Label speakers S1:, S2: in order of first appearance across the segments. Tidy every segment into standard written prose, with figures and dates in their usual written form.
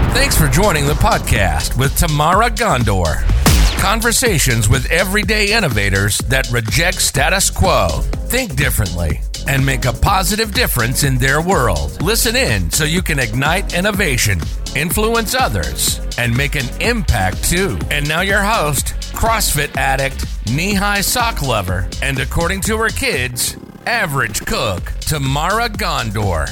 S1: Thanks for joining the podcast with Tamara Gondor. Conversations with everyday innovators that reject status quo, think differently, and make a positive difference in their world. Listen in so you can ignite innovation, influence others, and make an impact too. And now your host, CrossFit addict, knee-high sock lover, and according to her kids, average cook, Tamara Gondor.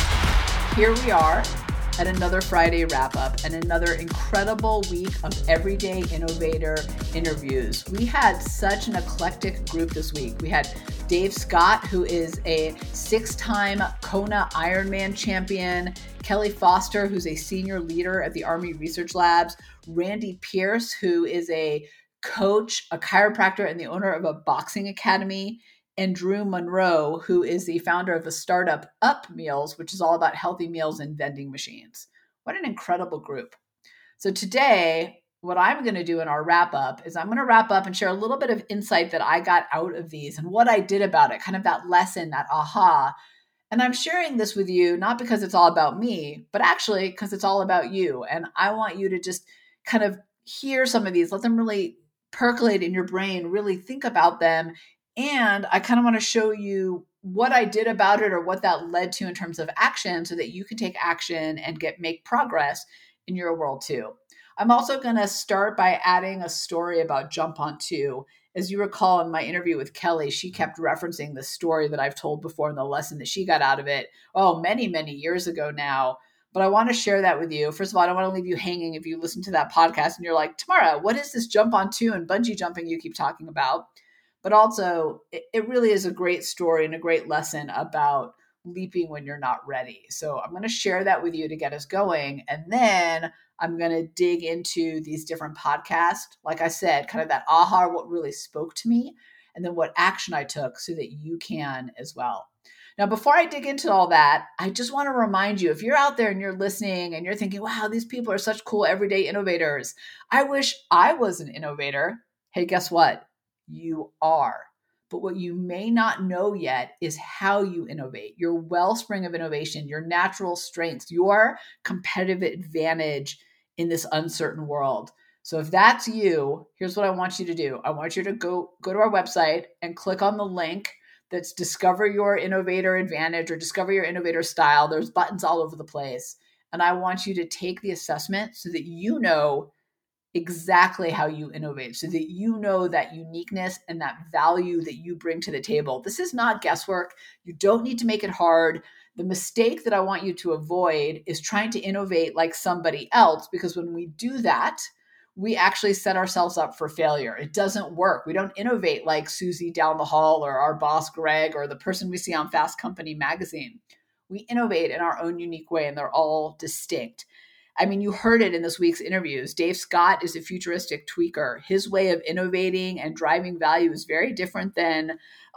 S2: Here we are at another Friday wrap-up and another incredible week of Everyday Innovator interviews. We had such an eclectic group this week. We had Dave Scott, who is a 6-time Kona Ironman champion, Kelly Foster, who's a senior leader at the Army Research Labs, Randy Pierce, who is a coach, a chiropractor, and the owner of a boxing academy, and Drew Monroe, who is the founder of the startup Up Meals, which is all about healthy meals and vending machines. What an incredible group. So today, what I'm going to do in our wrap up is I'm going to wrap up and share a little bit of insight that I got out of these and what I did about it, kind of that lesson, that aha. And I'm sharing this with you, not because it's all about me, but actually because it's all about you. And I want you to just kind of hear some of these, let them really percolate in your brain, really think about them. And I kind of want to show you what I did about it or what that led to in terms of action so that you can take action and make progress in your world too. I'm also going to start by adding a story about Jump On 2. As you recall in my interview with Kelly, she kept referencing the story that I've told before and the lesson that she got out of it, many, many years ago now. But I want to share that with you. First of all, I don't want to leave you hanging if you listen to that podcast and you're like, Tamara, what is this Jump On 2 and bungee jumping you keep talking about? But also, it really is a great story and a great lesson about leaping when you're not ready. So I'm going to share that with you to get us going. And then I'm going to dig into these different podcasts. Like I said, kind of that aha, what really spoke to me, and then what action I took so that you can as well. Now, before I dig into all that, I just want to remind you, if you're out there and you're listening and you're thinking, wow, these people are such cool everyday innovators. I wish I was an innovator. Hey, guess what? You are. But what you may not know yet is how you innovate, your wellspring of innovation, your natural strengths, your competitive advantage in this uncertain world. So if that's you, here's what I want you to do. I want you to go to our website and click on the link that's Discover Your Innovator Advantage or Discover Your Innovator Style. There's buttons all over the place. And I want you to take the assessment so that you know exactly how you innovate, so that you know that uniqueness and that value that you bring to the table. This is not guesswork. You don't need to make it hard. The mistake that I want you to avoid is trying to innovate like somebody else, because when we do that, we actually set ourselves up for failure. It doesn't work. We don't innovate like Susie down the hall or our boss, Greg, or the person we see on Fast Company magazine. We innovate in our own unique way, and they're all distinct. I mean, you heard it in this week's interviews. Dave Scott is a futuristic tweaker. His way of innovating and driving value is very different than,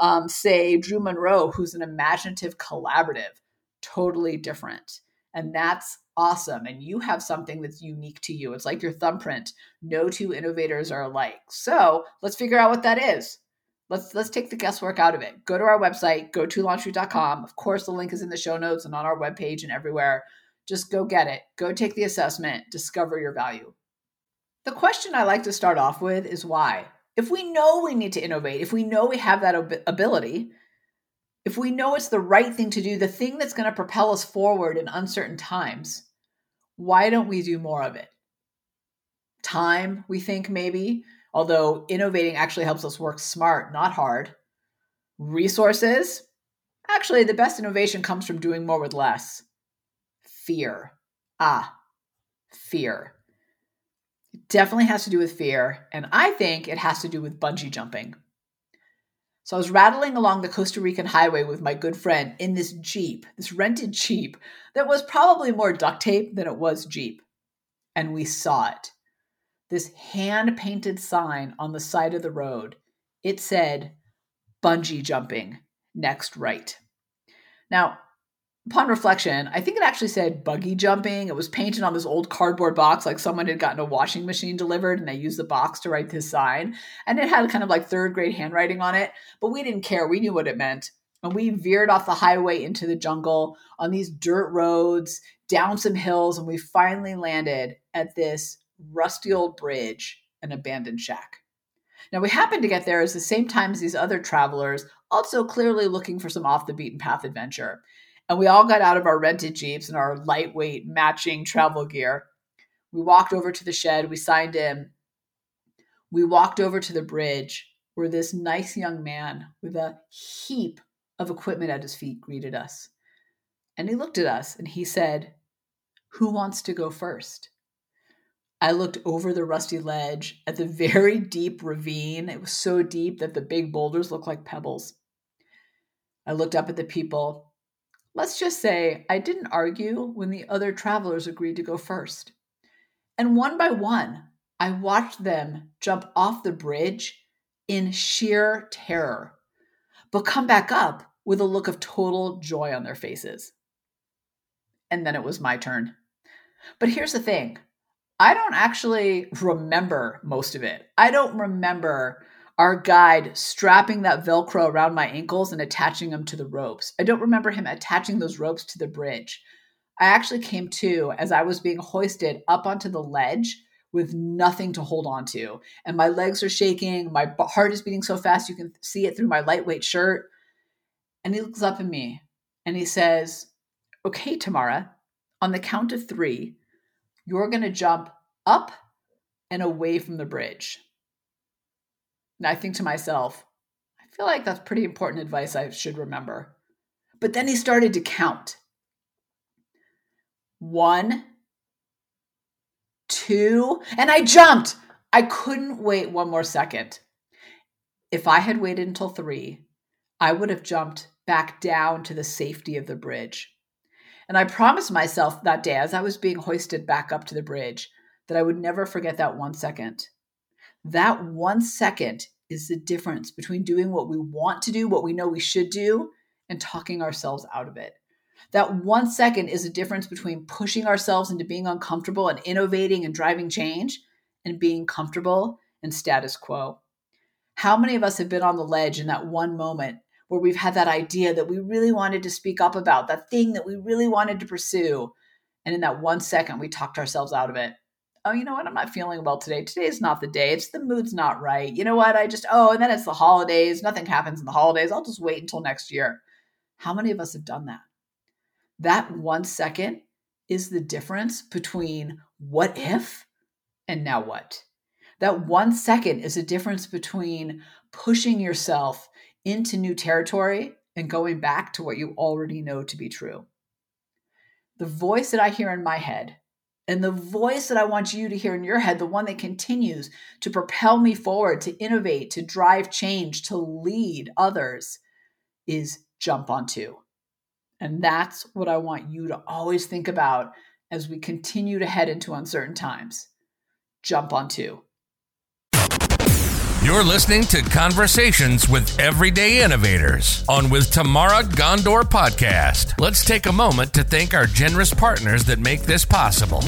S2: say, Drew Monroe, who's an imaginative collaborative. Totally different. And that's awesome. And you have something that's unique to you. It's like your thumbprint. No two innovators are alike. So let's figure out what that is. Let's take the guesswork out of it. Go to our website, go2launchroot.com. Of course, the link is in the show notes and on our webpage and everywhere. Just go get it. Go take the assessment. Discover your value. The question I like to start off with is why. If we know we need to innovate, if we know we have that ability, if we know it's the right thing to do, the thing that's going to propel us forward in uncertain times, why don't we do more of it? Time, we think maybe, although innovating actually helps us work smart, not hard. Resources, actually the best innovation comes from doing more with less. Fear. Fear. It definitely has to do with fear. And I think it has to do with bungee jumping. So I was rattling along the Costa Rican highway with my good friend in this Jeep, this rented Jeep that was probably more duct tape than it was Jeep. And we saw it. This hand-painted sign on the side of the road. It said, bungee jumping, next right. Now, upon reflection, I think it actually said buggy jumping. It was painted on this old cardboard box, like someone had gotten a washing machine delivered and they used the box to write this sign. And it had kind of like third grade handwriting on it, but we didn't care. We knew what it meant. And we veered off the highway into the jungle on these dirt roads, down some hills, and we finally landed at this rusty old bridge, an abandoned shack. Now, we happened to get there at the same time as these other travelers, also clearly looking for some off the beaten path adventure. And we all got out of our rented Jeeps and our lightweight matching travel gear. We walked over to the shed. We signed in. We walked over to the bridge where this nice young man with a heap of equipment at his feet greeted us. And he looked at us and he said, "Who wants to go first?" I looked over the rusty ledge at the very deep ravine. It was so deep that the big boulders looked like pebbles. I looked up at the people. Let's just say I didn't argue when the other travelers agreed to go first. And one by one, I watched them jump off the bridge in sheer terror, but come back up with a look of total joy on their faces. And then it was my turn. But here's the thing. I don't actually remember most of it. I don't remember our guide strapping that Velcro around my ankles and attaching them to the ropes. I don't remember him attaching those ropes to the bridge. I actually came to as I was being hoisted up onto the ledge with nothing to hold on to. And my legs are shaking. My heart is beating so fast you can see it through my lightweight shirt. And he looks up at me and he says, "Okay, Tamara, on the count of 3, you're going to jump up and away from the bridge." And I think to myself, I feel like that's pretty important advice I should remember. But then he started to count. 1, 2, and I jumped. I couldn't wait one more second. If I had waited until 3, I would have jumped back down to the safety of the bridge. And I promised myself that day as I was being hoisted back up to the bridge that I would never forget that 1 second. That 1 second is the difference between doing what we want to do, what we know we should do, and talking ourselves out of it. That 1 second is the difference between pushing ourselves into being uncomfortable and innovating and driving change and being comfortable and status quo. How many of us have been on the ledge in that one moment where we've had that idea that we really wanted to speak up about, that thing that we really wanted to pursue, and in that 1 second, we talked ourselves out of it. Oh, you know what? I'm not feeling well today. Today's not the day. The mood's not right. You know what? And then it's the holidays. Nothing happens in the holidays. I'll just wait until next year. How many of us have done that? That 1 second is the difference between what if and now what. That 1 second is the difference between pushing yourself into new territory and going back to what you already know to be true. The voice that I hear in my head and the voice that I want you to hear in your head, the one that continues to propel me forward, to innovate, to drive change, to lead others, is jump on 2. And that's what I want you to always think about as we continue to head into uncertain times. Jump on 2.
S1: You're listening to Conversations with Everyday Innovators on With Tamara Gondor podcast. Let's take a moment to thank our generous partners that make this possible.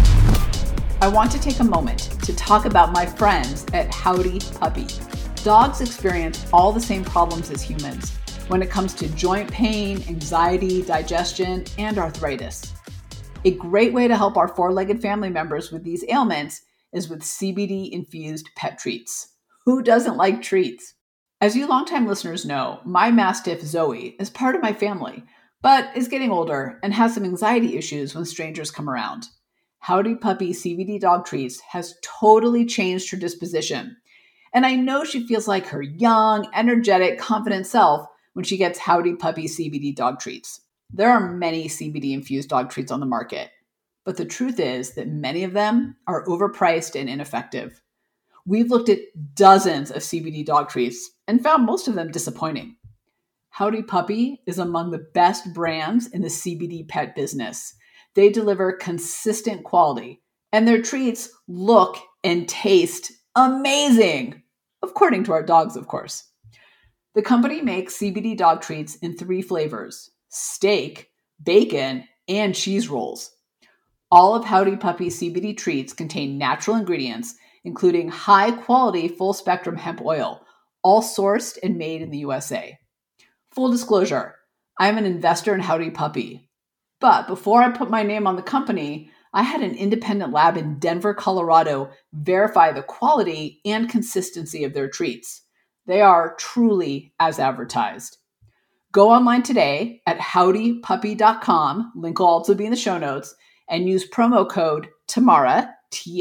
S2: I want to take a moment to talk about my friends at Howdy Puppy. Dogs experience all the same problems as humans when it comes to joint pain, anxiety, digestion, and arthritis. A great way to help our 4-legged family members with these ailments is with CBD-infused pet treats. Who doesn't like treats? As you longtime listeners know, my Mastiff Zoe is part of my family, but is getting older and has some anxiety issues when strangers come around. Howdy Puppy CBD dog treats has totally changed her disposition. And I know she feels like her young, energetic, confident self when she gets Howdy Puppy CBD dog treats. There are many CBD-infused dog treats on the market, but the truth is that many of them are overpriced and ineffective. We've looked at dozens of CBD dog treats and found most of them disappointing. Howdy Puppy is among the best brands in the CBD pet business. They deliver consistent quality, and their treats look and taste amazing, according to our dogs, of course. The company makes CBD dog treats in 3 flavors: steak, bacon, and cheese rolls. All of Howdy Puppy CBD treats contain natural ingredients, including high-quality full-spectrum hemp oil, all sourced and made in the USA. Full disclosure, I'm an investor in Howdy Puppy. But before I put my name on the company, I had an independent lab in Denver, Colorado verify the quality and consistency of their treats. They are truly as advertised. Go online today at howdypuppy.com, link will also be in the show notes, and use promo code TAMARA,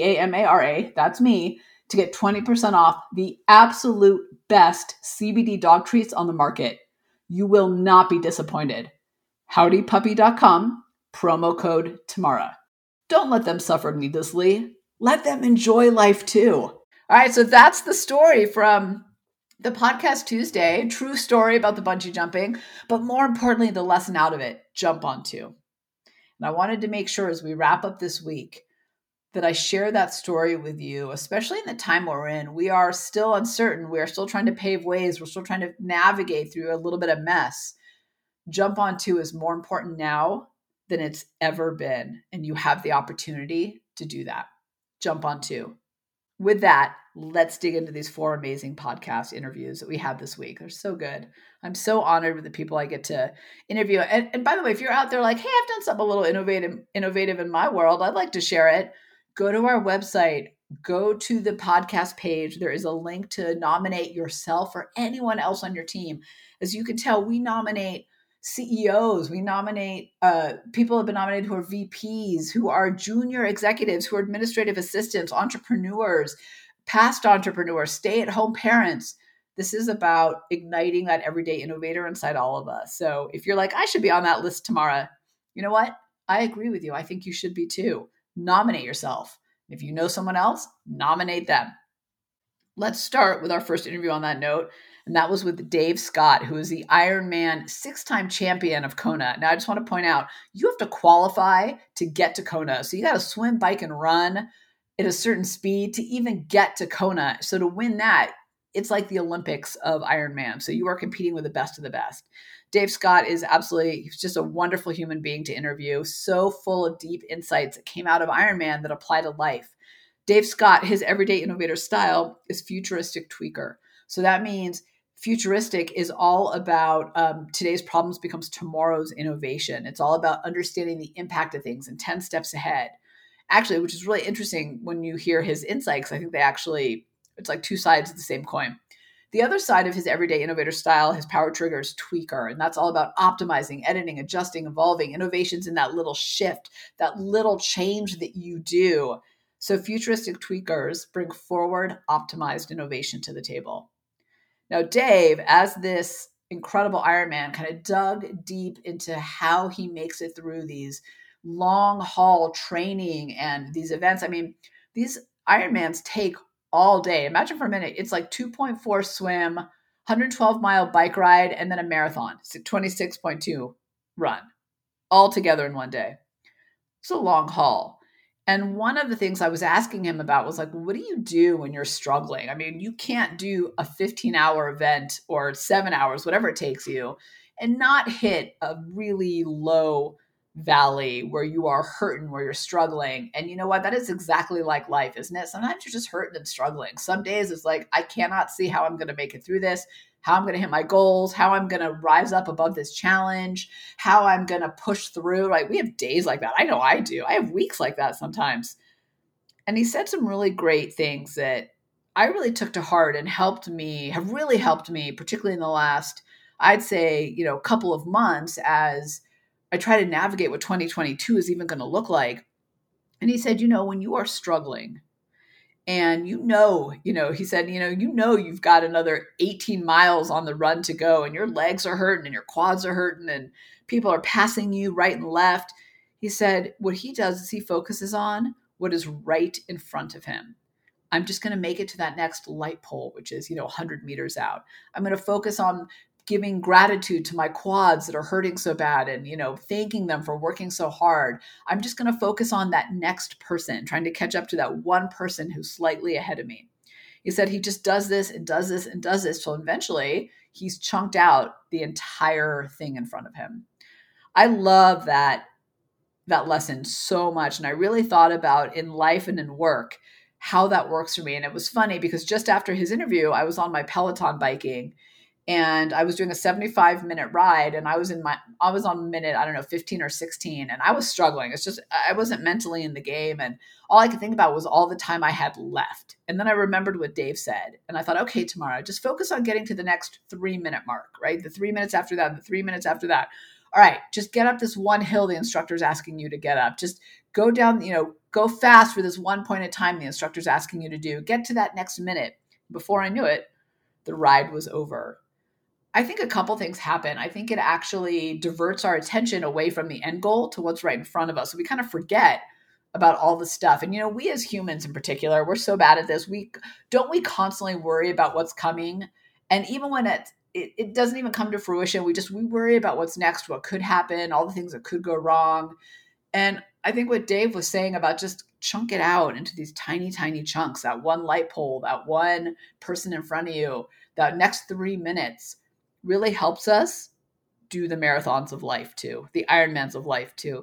S2: TAMARA, that's me, to get 20% off the absolute best CBD dog treats on the market. You will not be disappointed. Howdypuppy.com, promo code TAMARA. Don't let them suffer needlessly. Let them enjoy life too. All right, so that's the story from the podcast Tuesday. True story about the bungee jumping, but more importantly, the lesson out of it, jump onto. And I wanted to make sure as we wrap up this week that I share that story with you, especially in the time we're in. We are still uncertain. We are still trying to pave ways. We're still trying to navigate through a little bit of mess. Jump onto is more important now than it's ever been. And you have the opportunity to do that. Jump onto. With that, let's dig into these 4 amazing podcast interviews that we had this week. They're so good. I'm so honored with the people I get to interview. And by the way, if you're out there like, hey, I've done something a little innovative in my world, I'd like to share it. Go to our website, go to the podcast page. There is a link to nominate yourself or anyone else on your team. As you can tell, we nominate CEOs, we nominate people have been nominated who are VPs, who are junior executives, who are administrative assistants, entrepreneurs, past entrepreneurs, stay-at-home parents. This is about igniting that everyday innovator inside all of us. So if you're like, I should be on that list tomorrow, you know what? I agree with you. I think you should be too. Nominate yourself. If you know someone else, nominate them. Let's start with our first interview on that note. And that was with Dave Scott, who is the Ironman 6-time champion of Kona. Now, I just want to point out, you have to qualify to get to Kona. So you got to swim, bike, and run at a certain speed to even get to Kona. So to win that, it's like the Olympics of Ironman. So you are competing with the best of the best. Dave Scott is he's just a wonderful human being to interview, so full of deep insights that came out of Ironman that apply to life. Dave Scott, his everyday innovator style is futuristic tweaker. So that means futuristic is all about today's problems becomes tomorrow's innovation. It's all about understanding the impact of things and 10 steps ahead. Actually, which is really interesting when you hear his insights. I think it's like 2 sides of the same coin. The other side of his everyday innovator style, his power trigger, is tweaker. And that's all about optimizing, editing, adjusting, evolving, innovations in that little shift, that little change that you do. So futuristic tweakers bring forward optimized innovation to the table. Now, Dave, as this incredible Ironman, kind of dug deep into how he makes it through these long haul training and these events. I mean, these Ironmans take all day. Imagine for a minute, it's like 2.4 swim, 112-mile bike ride, and then a marathon, 26.2 run, all together in one day. It's a long haul. And one of the things I was asking him about was like, what do you do when you're struggling? I mean, you can't do a 15-hour event or 7 hours, whatever it takes you, and not hit a really low valley where you are hurting, where you're struggling. And you know what? That is exactly like life, isn't it? Sometimes you're just hurting and struggling. Some days it's like, I cannot see how I'm going to make it through this, how I'm going to hit my goals, how I'm going to rise up above this challenge, how I'm going to push through. Like, we have days like that. I know I do. I have weeks like that sometimes. And he said some really great things that I really took to heart and have really helped me, particularly in the last, I'd say, couple of months as I try to navigate what 2022 is even going to look like. And he said, when you are struggling and he said, you've got another 18 miles on the run to go and your legs are hurting and your quads are hurting and people are passing you right and left. He said, what he does is he focuses on what is right in front of him. I'm just going to make it to that next light pole, which is, 100 meters out. I'm going to focus on giving gratitude to my quads that are hurting so bad and, thanking them for working so hard. I'm just going to focus on that next person, trying to catch up to that one person who's slightly ahead of me. He said he just does this and does this and does this till eventually he's chunked out the entire thing in front of him. I love that lesson so much. And I really thought about in life and in work, how that works for me. And it was funny because just after his interview, I was on my Peloton biking. And I was doing a 75-minute ride, and I was on minute, I don't know, 15 or 16, and I was struggling. It's just, I wasn't mentally in the game. And all I could think about was all the time I had left. And then I remembered what Dave said. And I thought, okay, Tamara, just focus on getting to the next 3-minute mark, right? The 3 minutes after that, the 3 minutes after that. All right, just get up this one hill the instructor's asking you to get up. Just go down, go fast for this one point in time the instructor's asking you to do. Get to that next minute. Before I knew it, the ride was over. I think a couple things happen. I think it actually diverts our attention away from the end goal to what's right in front of us. So we kind of forget about all the stuff. And, we as humans in particular, we're so bad at this. We constantly worry about what's coming. And even when it doesn't even come to fruition, we worry about what's next, what could happen, all the things that could go wrong. And I think what Dave was saying about just chunk it out into these tiny, tiny chunks, that one light pole, that one person in front of you, that next 3 minutes really helps us do the marathons of life too, the Ironmans of life too.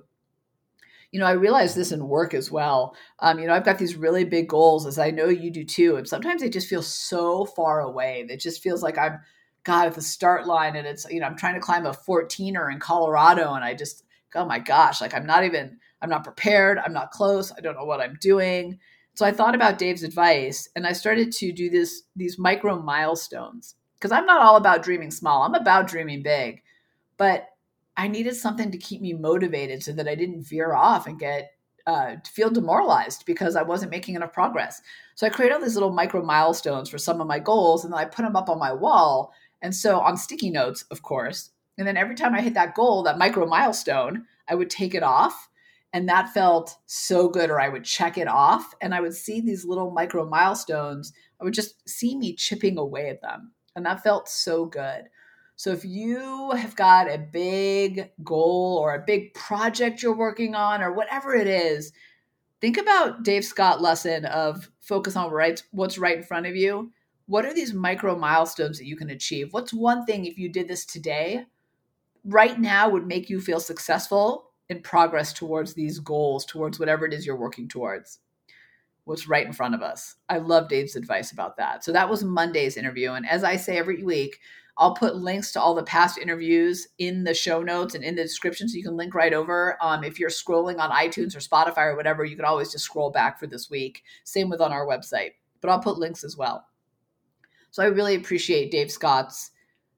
S2: I realize this in work as well. I've got these really big goals, as I know you do too. And sometimes they just feel so far away. It just feels like I'm, God, at the start line, and it's, I'm trying to climb a 14er in Colorado, and I just, oh my gosh, like I'm not prepared. I'm not close. I don't know what I'm doing. So I thought about Dave's advice, and I started to do these micro milestones, because I'm not all about dreaming small. I'm about dreaming big, but I needed something to keep me motivated so that I didn't veer off and feel demoralized because I wasn't making enough progress. So I created all these little micro milestones for some of my goals, and then I put them up on my wall. And so on sticky notes, of course. And then every time I hit that goal, that micro milestone, I would take it off. And that felt so good. Or I would check it off, and I would see these little micro milestones. I would just see me chipping away at them. And that felt so good. So if you have got a big goal or a big project you're working on or whatever it is, think about Dave Scott lesson of focus on what's right in front of you. What are these micro milestones that you can achieve? What's one thing, if you did this today, right now would make you feel successful in progress towards these goals, towards whatever it is you're working towards? What's right in front of us? I love Dave's advice about that. So that was Monday's interview. And as I say every week, I'll put links to all the past interviews in the show notes and in the description, so you can link right over. If you're scrolling on iTunes or Spotify or whatever, you can always just scroll back for this week. Same with on our website, but I'll put links as well. So I really appreciate Dave Scott's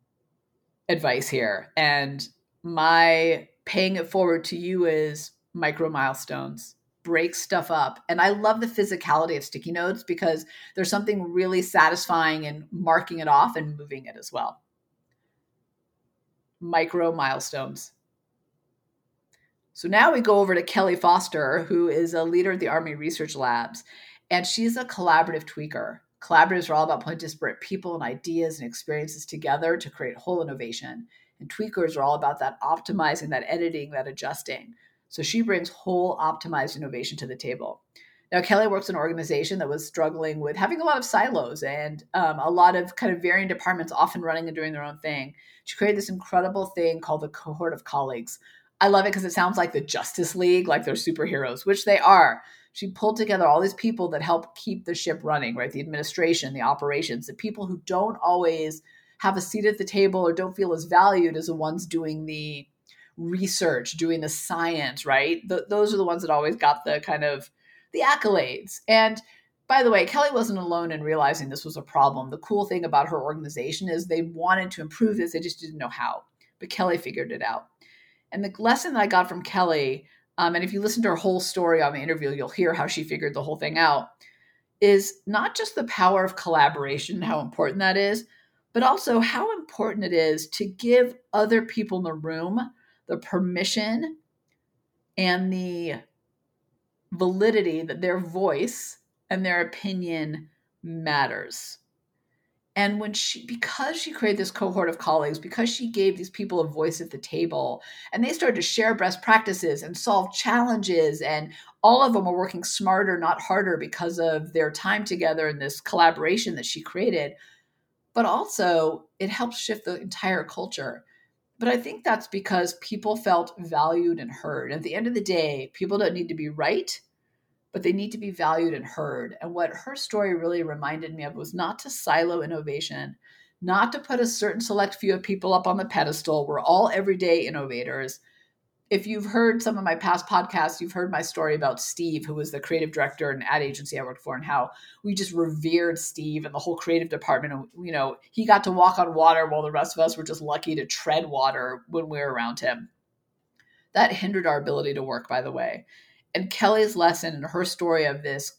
S2: advice here. And my paying it forward to you is micro milestones. Break stuff up. And I love the physicality of sticky notes because there's something really satisfying in marking it off and moving it as well. Micro milestones. So now we go over to Kelly Foster, who is a leader at the Army Research Labs, and she's a collaborative tweaker. Collaboratives are all about putting disparate people and ideas and experiences together to create whole innovation. And tweakers are all about that optimizing, that editing, that adjusting. So she brings whole optimized innovation to the table. Now, Kelly works in an organization that was struggling with having a lot of silos and a lot of kind of varying departments often running and doing their own thing. She created this incredible thing called the Cohort of Colleagues. I love it because it sounds like the Justice League, like they're superheroes, which they are. She pulled together all these people that help keep the ship running, right? The administration, the operations, the people who don't always have a seat at the table or don't feel as valued as the ones doing the research, doing the science, right? Those are the ones that always got the kind of the accolades. And by the way, Kelly wasn't alone in realizing this was a problem. The cool thing about her organization is they wanted to improve this. They just didn't know how. But Kelly figured it out. And the lesson that I got from Kelly, and if you listen to her whole story on the interview, you'll hear how she figured the whole thing out, is not just the power of collaboration, how important that is, but also how important it is to give other people in the room the permission and the validity that their voice and their opinion matters. And because she created this cohort of colleagues, because she gave these people a voice at the table, and they started to share best practices and solve challenges, and all of them were working smarter, not harder, because of their time together and this collaboration that she created. But also, it helped shift the entire culture. But I think that's because people felt valued and heard. At the end of the day, people don't need to be right, but they need to be valued and heard. And what her story really reminded me of was not to silo innovation, not to put a certain select few of people up on the pedestal. We're all everyday innovators. If you've heard some of my past podcasts, you've heard my story about Steve, who was the creative director in an ad agency I worked for, and how we just revered Steve and the whole creative department. And, he got to walk on water while the rest of us were just lucky to tread water when we were around him. That hindered our ability to work, by the way. And Kelly's lesson and her story of this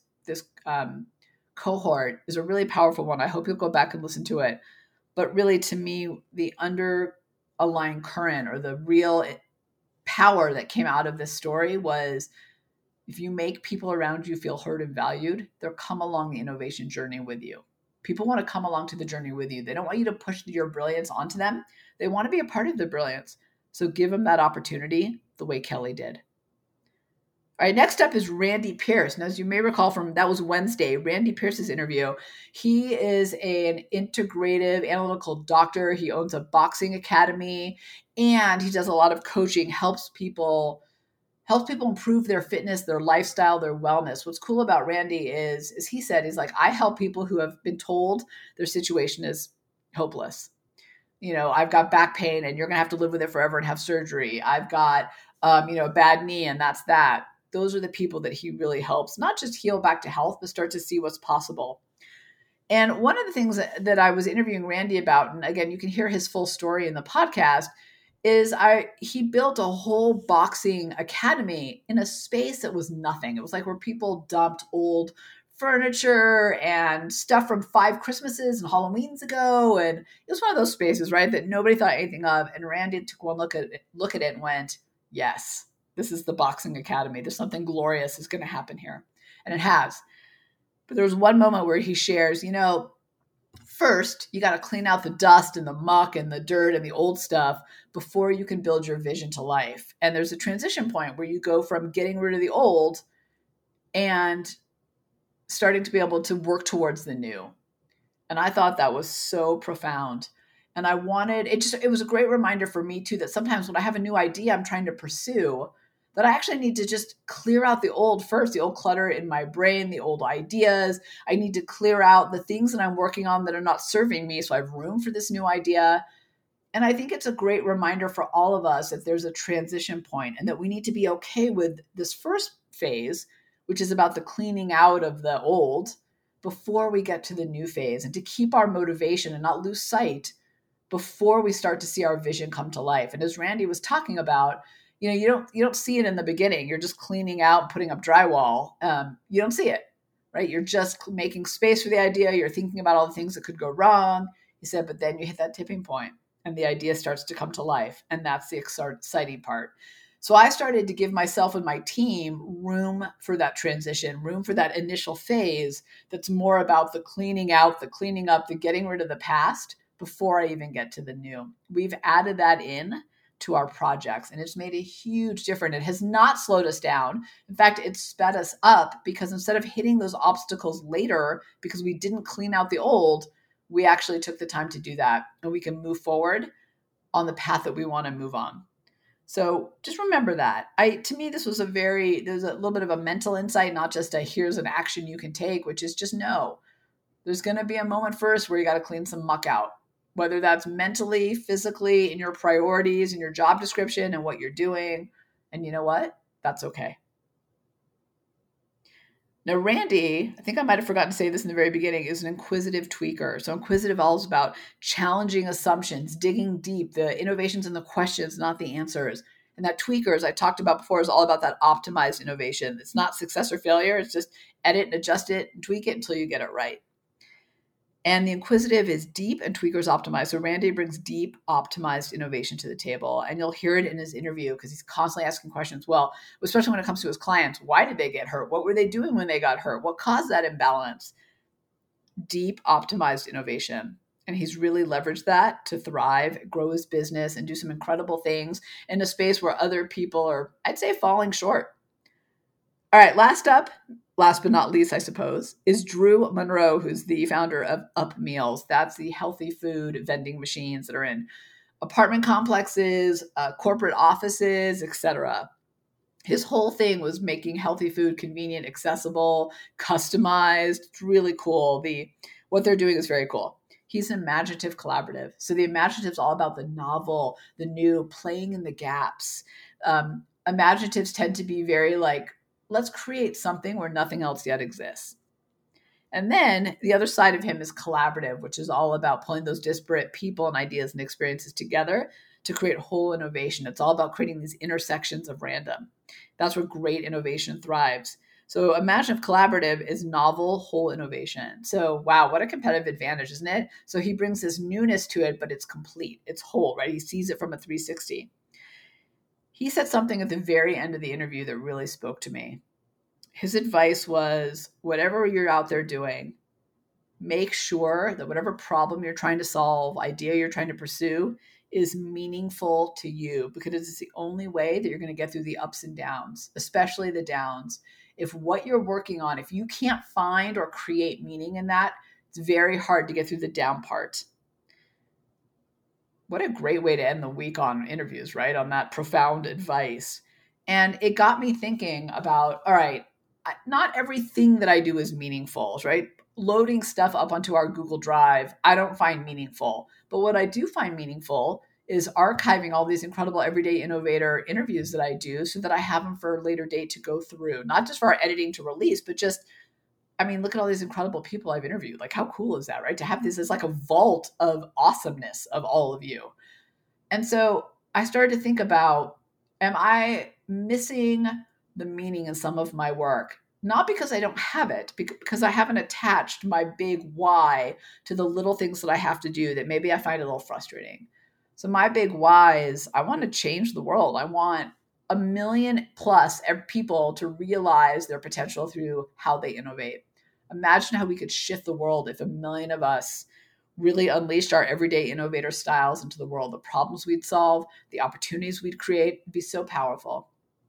S2: cohort is a really powerful one. I hope you'll go back and listen to it. But really, to me, the underlying current or the real power that came out of this story was, if you make people around you feel heard and valued, they'll come along the innovation journey with you. People want to come along to the journey with you. They don't want you to push your brilliance onto them. They want to be a part of the brilliance. So give them that opportunity the way Kelly did. All right, next up is Randy Pierce. And as you may recall that was Wednesday, Randy Pierce's interview. He is an integrative analytical doctor. He owns a boxing academy, and he does a lot of coaching, helps people improve their fitness, their lifestyle, their wellness. What's cool about Randy is he said, he's like, I help people who have been told their situation is hopeless. I've got back pain and you're going to have to live with it forever and have surgery. I've got, a bad knee and that's that. Those are the people that he really helps, not just heal back to health, but start to see what's possible. And one of the things that I was interviewing Randy about, and again, you can hear his full story in the podcast, is he built a whole boxing academy in a space that was nothing. It was like where people dumped old furniture and stuff from 5 Christmases and Halloweens ago. And it was one of those spaces, right, that nobody thought anything of. And Randy took one look at it and went, yes, this is the boxing academy. There's something glorious is going to happen here. And it has. But there was one moment where he shares, first, you got to clean out the dust and the muck and the dirt and the old stuff before you can build your vision to life. And there's a transition point where you go from getting rid of the old and starting to be able to work towards the new. And I thought that was so profound. And it was a great reminder for me too, that sometimes when I have a new idea I'm trying to pursue, that I actually need to just clear out the old first, the old clutter in my brain, the old ideas. I need to clear out the things that I'm working on that are not serving me, so I have room for this new idea. And I think it's a great reminder for all of us that there's a transition point and that we need to be okay with this first phase, which is about the cleaning out of the old, before we get to the new phase, and to keep our motivation and not lose sight before we start to see our vision come to life. And as Randy was talking about, you don't see it in the beginning. You're just cleaning out, putting up drywall. You don't see it, right? You're just making space for the idea. You're thinking about all the things that could go wrong. He said, but then you hit that tipping point and the idea starts to come to life. And that's the exciting part. So I started to give myself and my team room for that transition, room for that initial phase that's more about the cleaning out, the cleaning up, the getting rid of the past before I even get to the new. We've added that in to our projects, and it's made a huge difference. It has not slowed us down. In fact, it's sped us up, because instead of hitting those obstacles later because we didn't clean out the old, we actually took the time to do that, and we can move forward on the path that we want to move on. So just remember that. To me, there's a little bit of a mental insight, not just here's an action you can take, which is just know there's going to be a moment first where you got to clean some muck out. Whether that's mentally, physically, in your priorities, in your job description and what you're doing. And you know what? That's okay. Now, Randy, I think I might have forgotten to say this in the very beginning, is an inquisitive tweaker. So inquisitive all is about challenging assumptions, digging deep, the innovations and the questions, not the answers. And that tweaker, as I talked about before, is all about that optimized innovation. It's not success or failure. It's just edit and adjust it and tweak it until you get it right. And the inquisitive is deep and tweakers optimized. So Randy brings deep, optimized innovation to the table. And you'll hear it in his interview because he's constantly asking questions. Well, especially when it comes to his clients, why did they get hurt? What were they doing when they got hurt? What caused that imbalance? Deep, optimized innovation. And he's really leveraged that to thrive, grow his business, and do some incredible things in a space where other people are, I'd say, falling short. All right, last but not least, I suppose, is Drew Monroe, who's the founder of Up Meals. That's the healthy food vending machines that are in apartment complexes, corporate offices, etc. His whole thing was making healthy food convenient, accessible, customized. It's really cool. What they're doing is very cool. He's an imaginative collaborative. So the imaginative is all about the novel, the new, playing in the gaps. Imaginatives tend to be very like, let's create something where nothing else yet exists. And then the other side of him is collaborative, which is all about pulling those disparate people and ideas and experiences together to create whole innovation. It's all about creating these intersections of random. That's where great innovation thrives. So imaginative collaborative is novel, whole innovation. So wow, what a competitive advantage, isn't it? So he brings this newness to it, but it's complete. It's whole, right? He sees it from a 360. He said something at the very end of the interview that really spoke to me. His advice was, whatever you're out there doing, make sure that whatever problem you're trying to solve, idea you're trying to pursue, is meaningful to you, because it's the only way that you're going to get through the ups and downs, especially the downs. If what you're working on, if you can't find or create meaning in that, it's very hard to get through the down part. What a great way to end the week on interviews, right? On that profound advice. And it got me thinking about, all right, not everything that I do is meaningful, right? Loading stuff up onto our Google Drive, I don't find meaningful. But what I do find meaningful is archiving all these incredible everyday innovator interviews that I do so that I have them for a later date to go through, not just for our editing to release, but just, I mean, look at all these incredible people I've interviewed. Like, how cool is that, right? To have this as like a vault of awesomeness of all of you. And so I started to think about, am I missing the meaning in some of my work? Not because I don't have it, because I haven't attached my big why to the little things that I have to do that maybe I find a little frustrating. So my big why is I want to change the world. I want 1 million plus people to realize their potential through how they innovate. Imagine how we could shift the world if 1 million of us really unleashed our everyday innovator styles into the world. The problems we'd solve, the opportunities we'd create, would be so powerful.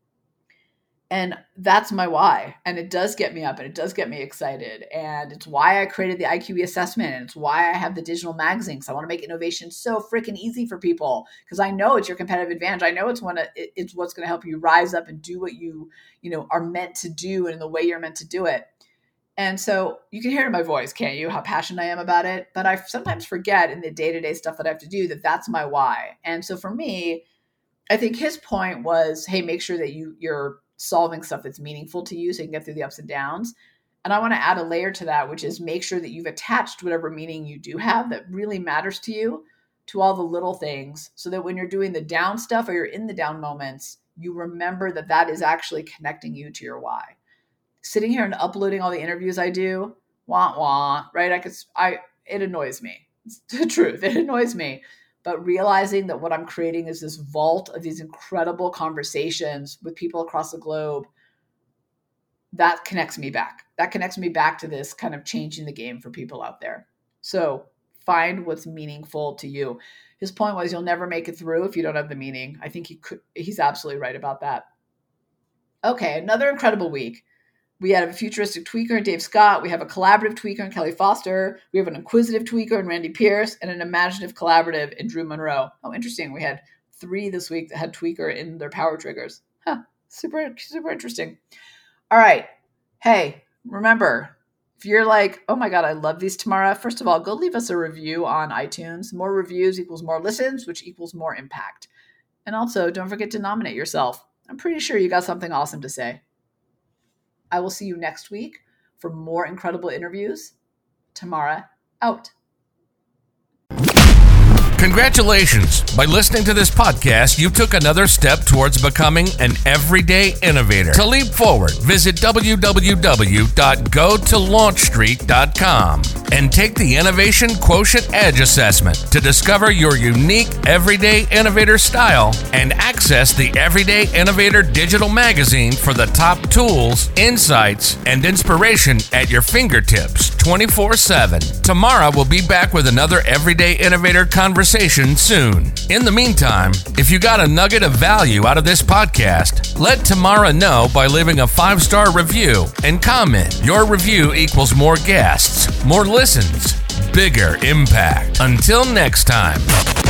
S2: And that's my why. And it does get me up and it does get me excited. And it's why I created the IQE assessment. And it's why I have the digital magazines. I want to make innovation so freaking easy for people, because I know it's your competitive advantage. I know it's what's going to help you rise up and do what you are meant to do and in the way you're meant to do it. And so you can hear it in my voice, can't you, how passionate I am about it? But I sometimes forget in the day-to-day stuff that I have to do that that's my why. And so for me, I think his point was, hey, make sure that you're solving stuff that's meaningful to you so you can get through the ups and downs. And I want to add a layer to that, which is make sure that you've attached whatever meaning you do have that really matters to you to all the little things, so that when you're doing the down stuff or you're in the down moments, you remember that that is actually connecting you to your why. Sitting here and uploading all the interviews I do, right? It annoys me. It's the truth. It annoys me. But realizing that what I'm creating is this vault of these incredible conversations with people across the globe, that connects me back. That connects me back to this kind of changing the game for people out there. So find what's meaningful to you. His point was, you'll never make it through if you don't have the meaning. I think he's absolutely right about that. Okay, another incredible week. We have a futuristic tweaker in Dave Scott. We have a collaborative tweaker in Kelly Foster. We have an inquisitive tweaker in Randy Pierce and an imaginative collaborative in Drew Monroe. Oh, interesting. We had 3 this week that had tweaker in their power triggers. Super, super interesting. All right. Hey, remember, if you're like, oh my God, I love these, Tamara, first of all, go leave us a review on iTunes. More reviews equals more listens, which equals more impact. And also, don't forget to nominate yourself. I'm pretty sure you got something awesome to say. I will see you next week for more incredible interviews. Tamara out.
S1: Congratulations. By listening to this podcast, you took another step towards becoming an everyday innovator. To leap forward, visit www.gotolaunchstreet.com and take the Innovation Quotient Edge assessment to discover your unique everyday innovator style and access the Everyday Innovator digital magazine for the top tools, insights, and inspiration at your fingertips 24/7. Tamara will be back with another Everyday Innovator conversation soon. In the meantime, if you got a nugget of value out of this podcast, let Tamara know by leaving a 5-star review and comment. Your review equals more guests, more listens, bigger impact. Until next time.